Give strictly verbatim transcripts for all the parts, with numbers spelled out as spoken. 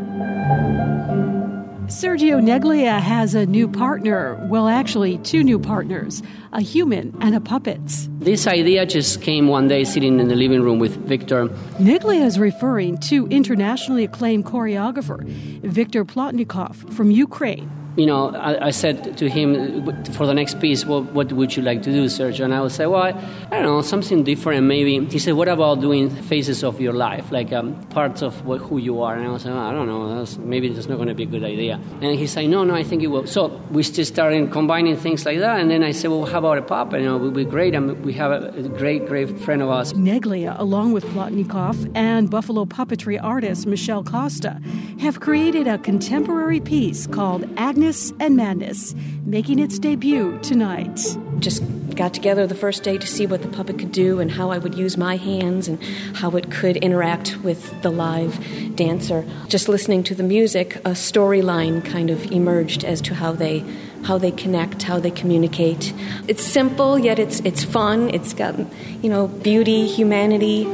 Sergio Neglia has a new partner. Well, actually, two new partners, a human and a puppet. This idea just came one day sitting in the living room with Victor. Neglia is referring to internationally acclaimed choreographer Viktor Plotnikov from Ukraine. You know, I, I said to him, for the next piece, well, what would you like to do, Sergio? And I would say, well, I, I don't know, something different maybe. He said, what about doing phases of your life, like um, parts of what, who you are? And I was like, oh, I don't know, that's, maybe that's not going to be a good idea. And he said, no, no, I think it will. So we just started combining things like that. And then I said, well, how about a puppet? You know, it would be great. And we have a, a great, great friend of ours. Neglia, along with Plotnikov and Buffalo puppetry artist Michelle Costa, have created a contemporary piece called Agnes and Madness, making its debut tonight. Just got together the first day to see what the puppet could do and how I would use my hands and how it could interact with the live dancer. Just listening to the music, a storyline kind of emerged as to how they how they connect, how they communicate. It's simple, yet it's it's fun. It's got, you know, beauty, humanity.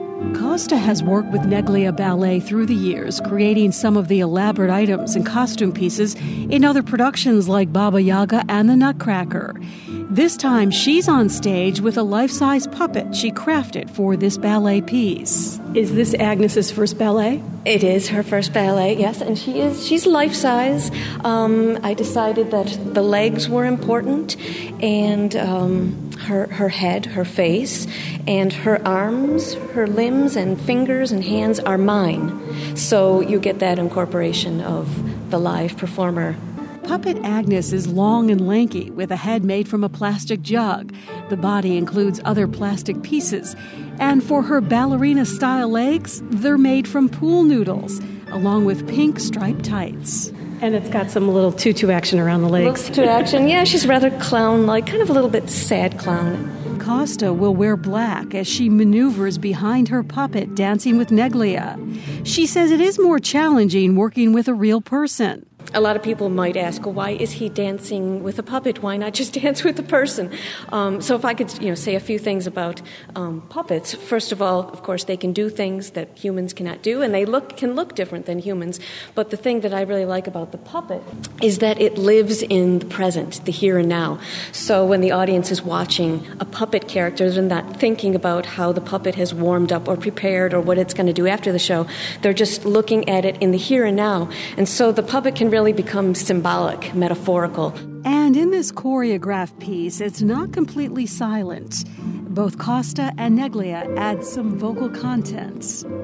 Costa has worked with Neglia Ballet through the years, creating some of the elaborate items and costume pieces in other productions like Baba Yaga and the Nutcracker. This time, she's on stage with a life-size puppet she crafted for this ballet piece. Is this Agnes's first ballet? It is her first ballet, yes, and she is she's life-size. Um, I decided that the legs were important, and um, her her head, her face, and her arms, her limbs and fingers and hands are mine. So you get that incorporation of the live performer. Puppet Agnes is long and lanky with a head made from a plastic jug. The body includes other plastic pieces. And for her ballerina-style legs, they're made from pool noodles, along with pink striped tights. And it's got some little tutu action around the legs. Tutu action, yeah, she's rather clown-like, kind of a little bit sad clown. Costa will wear black as she maneuvers behind her puppet dancing with Neglia. She says it is more challenging working with a real person. A lot of people might ask, well, why is he dancing with a puppet? Why not just dance with a person? Um, so if I could, you know, say a few things about um, puppets. First of all, of course, they can do things that humans cannot do, and they look can look different than humans. But the thing that I really like about the puppet is that it lives in the present, the here and now. So when the audience is watching a puppet character, they're not thinking about how the puppet has warmed up or prepared or what it's going to do after the show. They're just looking at it in the here and now. And so the puppet can really become symbolic, metaphorical. And in this choreographed piece, it's not completely silent. Both Costa and Neglia add some vocal content.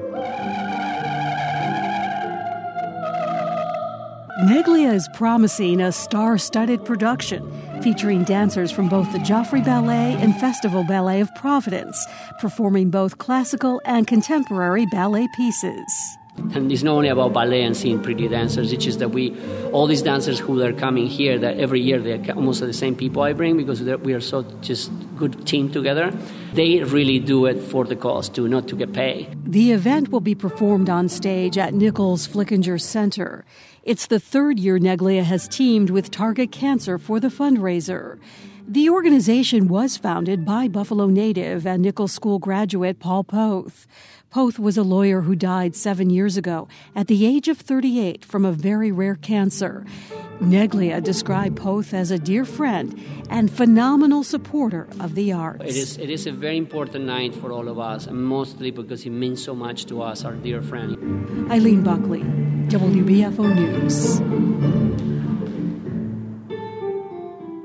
Neglia is promising a star-studded production featuring dancers from both the Joffrey Ballet and Festival Ballet of Providence, performing both classical and contemporary ballet pieces. And it's not only about ballet and seeing pretty dancers, it's just that we, all these dancers who are coming here, that every year they're almost the same people I bring because we are so just good team together. They really do it for the cause, too, not to get paid. The event will be performed on stage at Nichols Flickinger Center. It's the third year Neglia has teamed with Target Cancer for the fundraiser. The organization was founded by Buffalo native and Nichols School graduate Paul Poth. Poth was a lawyer who died seven years ago at the age of thirty-eight from a very rare cancer. Neglia described Poth as a dear friend and phenomenal supporter of the arts. It is, it is a very important night for all of us, and mostly because it means so much to us, our dear friend. Eileen Buckley, W B F O News.